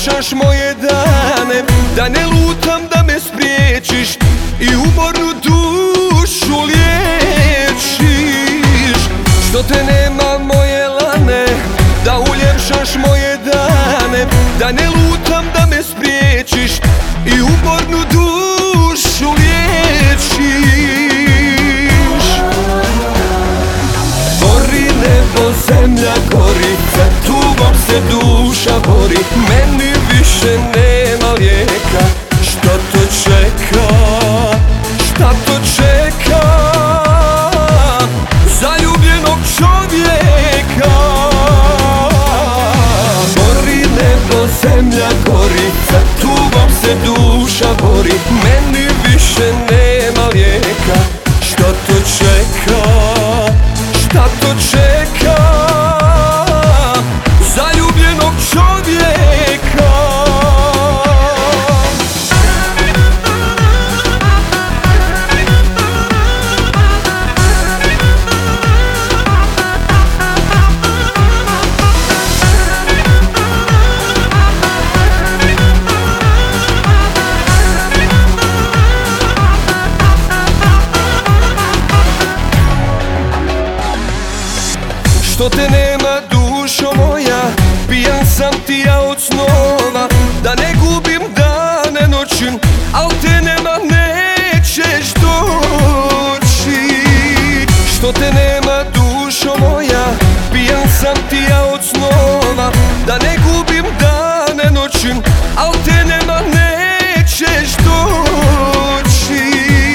uljepšaš moje dane, da ne lutam, da me spriječiš i umornu dušu liječiš. Što te nema moje lane, da uljepšaš moje dane, da ne lutam, da me spriječiš i umornu dušu liječiš. Gori nebo, zemlja gori, za tugom se duša bori, meni više nema lijeka. Šta to čeka, šta to čeka zaljubljenog čovjeka? Gori nebo, zemlja gori, za tugom se duša bori, meni više nema lijeka. Šta to čeka, šta to čeka zaljubljenog čovjeka? Što te nema, dušo moja, pijan sam ti ja od snova, da ne gubim dane noćim, al te nema, nećeš doći. Što te nema, dušo moja, pijan sam ti ja od snova, da ne gubim dane noćim, al te nema, nećeš doći.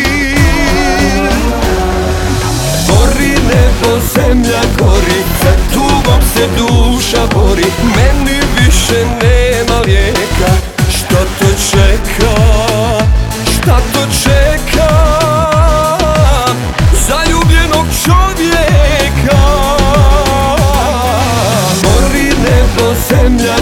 Gori nebo, zemlja gori, za tugom se duša bori, meni više nema lijeka. Šta to čeka, šta to čeka zaljubljenog čovjeka? Gori nebo, zemlja